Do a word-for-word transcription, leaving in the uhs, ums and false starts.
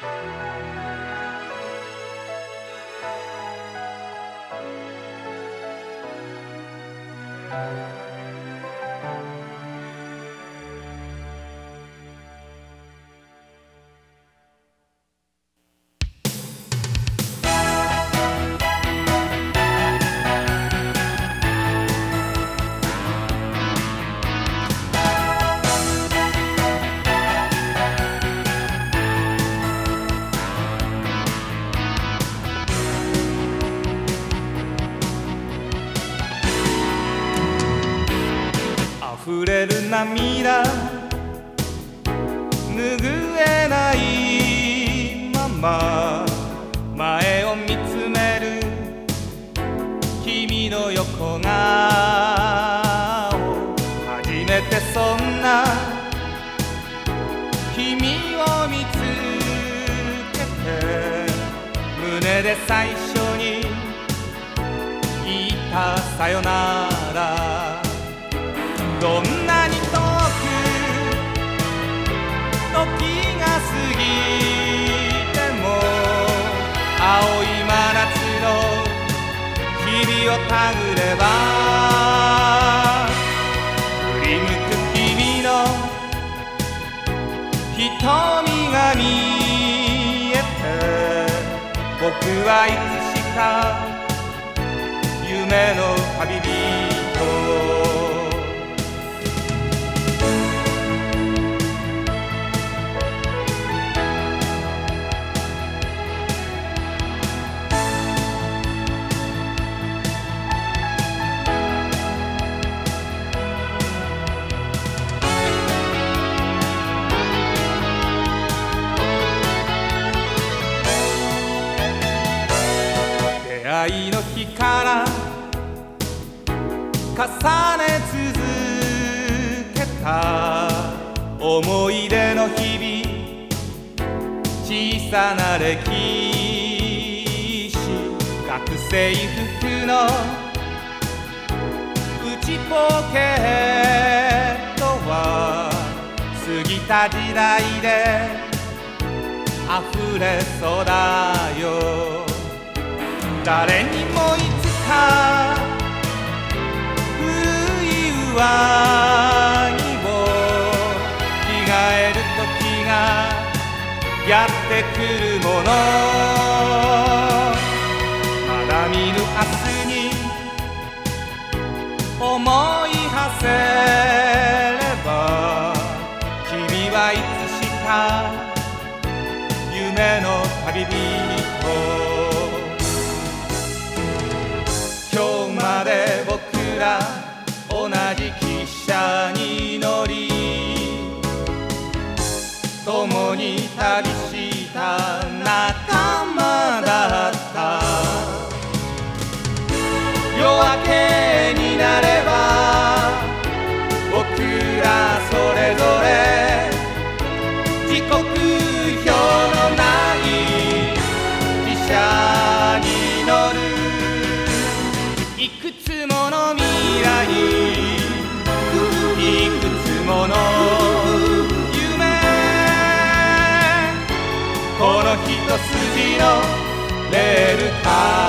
溢れる涙拭えないまま前を見つめる君の横顔、初めてそんな君を見つけて胸で最初に言ったさよなら。どんなに遠く時が過ぎても青い真夏の日々をたぐれば振り向く君の瞳が見えて僕はいつしか夢の旅人。出会いの日から重ね続けた思い出の日々、小さな歴史、学生服の内ポケットは過ぎた時代で溢れそうだよ。誰にもいつか古い上着を着替える時がやってくるもの。まだ見ぬ明日に思い馳せれば君はいつしか夢の旅人。今日まで僕ら同じ汽車に乗り共に旅した仲間だった。夜明けになれば僕らそれぞれ時刻表のない汽車に乗る。いくつもの未来、いくつもの夢、この一筋のレールか